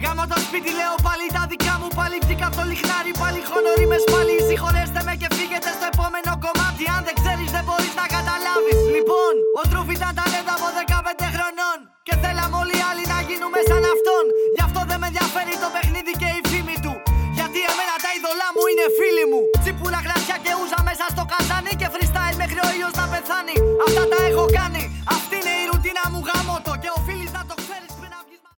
Γάμω το σπίτι, λέω πάλι τα δικά μου. Πάλι βγήκα από το λιχνάρι, πάλι χωνορίμες πάλι. Συγχωρέστε με και φύγετε στο επόμενο κομμάτι. Αν δεν ξέρεις δεν μπορείς να καταλάβεις. Λοιπόν, ο Τρούφ ήταν ταλέντα από 15 χρονών. Και θέλαμε όλοι οι άλλοι να γίνουμε σαν αυτόν. Γι' αυτό δεν με ενδιαφέρει το παιχνίδι και η φήμη του. Γιατί εμένα τα είδωλά μου είναι φίλοι μου. Τσίπουρα γρασιά και ούζα μέσα στο καζάνι. Και freestyle μέχρι ο ήλιος να πεθάνει. Αυτά τα έχω κάνει.